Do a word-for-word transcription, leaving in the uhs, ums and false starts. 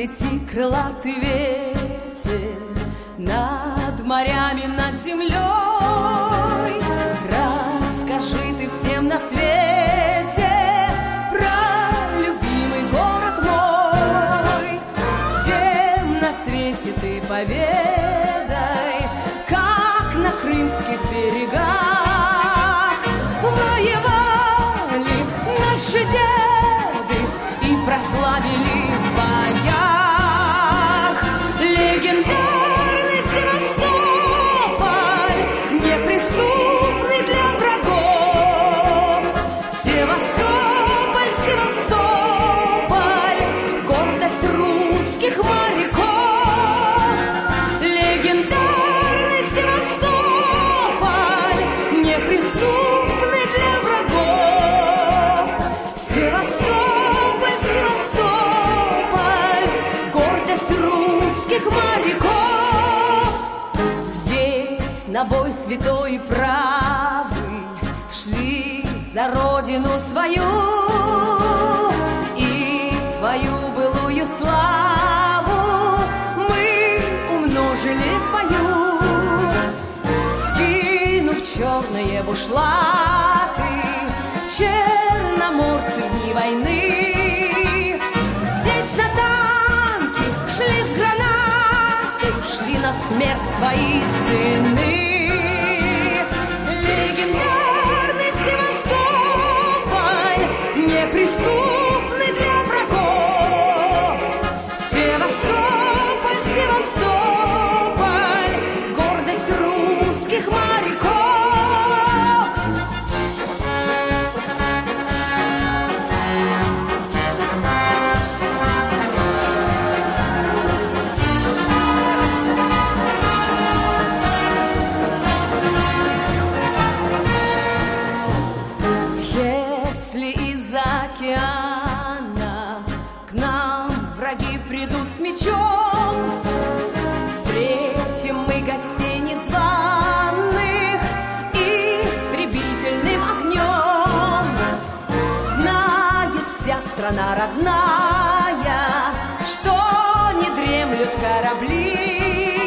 лети, крылатый ветер, над морями, над землей. Расскажи ты всем на свете про любимый город мой. Всем на свете ты поведай, как на крымских берегах воевали наши деды и прославили в боях легендарный Севастополь, неприступный для врагов. Севастополь, Севастополь, гордость русских моряков. Легендарный Севастополь, неприступный для врагов. Севастополь, Севастополь, гордость русских моряков. Здесь на бой святой и правый шли за родину свою, и твою былую славу мы умножили в бою. Скинув черные бушлаты, черноморцы в дни войны, здесь на танке шли с гранатой, шли на смерть твои сыны. Легендарный Севастополь, неприступный для врагов. Севастополь, Севастополь, гордость русских моряков. Если из океана к нам враги придут с мечом, встретим мы гостей незваных истребительным огнем. Знает вся страна родная, что не дремлют корабли,